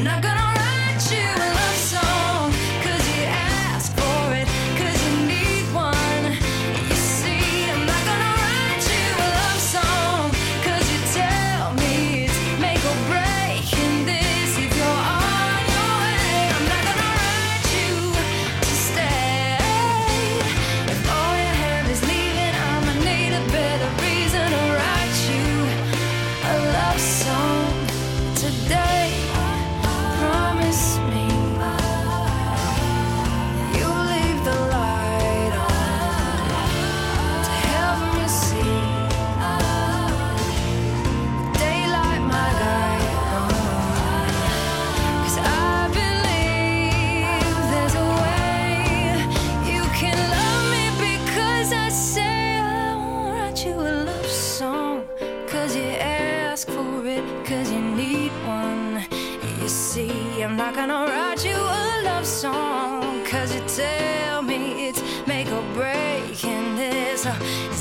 not gonna write you a love song, 'cause you ask for it, 'cause you need one. You see, I'm not gonna write you a love song, 'cause you tell me it's make or break in this. If you're on your way, I'm not gonna write you to stay. If all you have is leaving, I'ma need a better reason to write you a love song today. Promise me you'll leave the light on to help me see daylight, my guide. 'Cause I believe there's a way you can love me, because I say I won't write you a love song, 'cause you ask for it, 'cause you need one. You see, I'm not gonna write you a love song, 'cause you tell me it's make or break in this.